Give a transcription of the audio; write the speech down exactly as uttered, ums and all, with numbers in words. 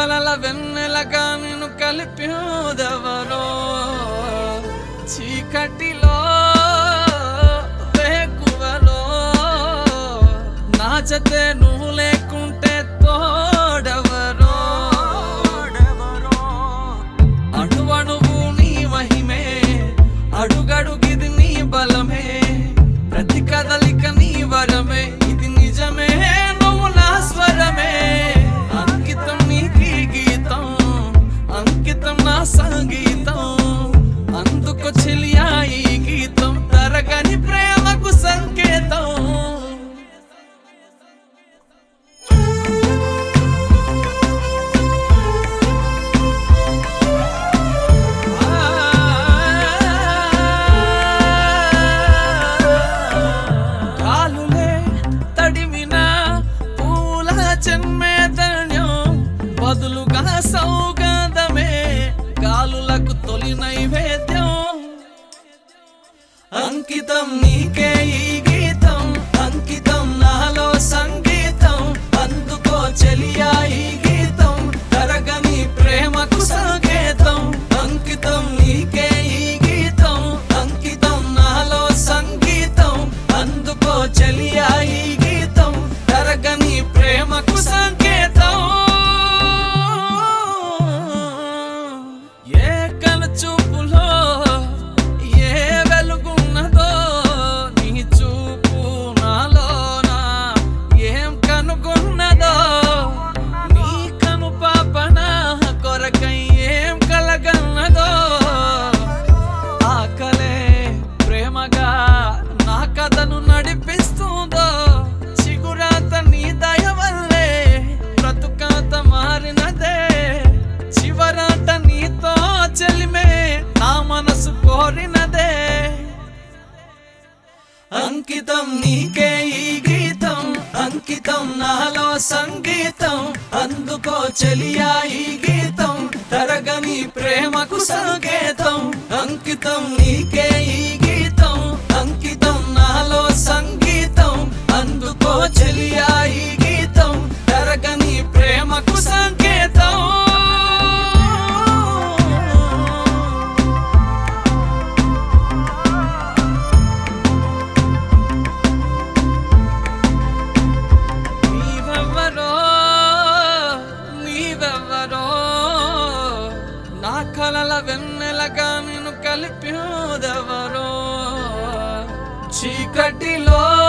కలల వెన్నెలగా నిన్ను కలిపేదెవరో చీకటిలో వేకువలో నా జతే నువ్వు లేకుంటే తోడెవరో అణువణువు నీ మహిమే అడుగడుగిది నీ బలమే ప్రతి కదలిక నీ వరమే ఇది నిజమే నువ్వు నా స్వరమే అంకితం నీకీ గీతం అంకితం నా సంగీతం అందుకు చెలియా ఈ గీతం తరగని ప్రేమకు సంకేతం బదులుగా సౌగంధమే గాలులకు తొలి నైవేద్యం అంకితం నీకే ఈ గీతం అంకితం నాలో సంగీతం అందుకో చెలియా ఈ గీతం తరగని ప్రేమకు సంకేతం అంకితం నీకే ఈ గీతం అంకితం నాలో సంగీతం అందుకో చెలియా ఈ గీతం తరగని ప్రేమకు సంకేతం చూపులో ఏ వెలుగున్నదో నీ చూపు నాలోనా ఏం కనుగొన్నదో నీ కను పాపన కొరకై ఏం కలగన్నదో ఆకలే ప్రేమగా నా కథను నడిపిస్తుందో చిగురాత నీ దయ వల్లే బ్రతుకాత మారినదే చివరాట నీతో చెలిమే నా మనసు కోరినదే అంకితం నీకే ఈ గీతం అంకితం నాలో సంగీతం అందుకో చెలియా ఈ గీతం తరగని ప్రేమకు సంకేతం అంకితం నీకే ఈ గీతం అంకితం నాలో సంగీతం అందుకో చెలియా ఈ గీతం తరగని ప్రేమకు సంకేతం నా కలల వెన్నెలగా నిన్ను కలిపేదెవరో చీకటిలో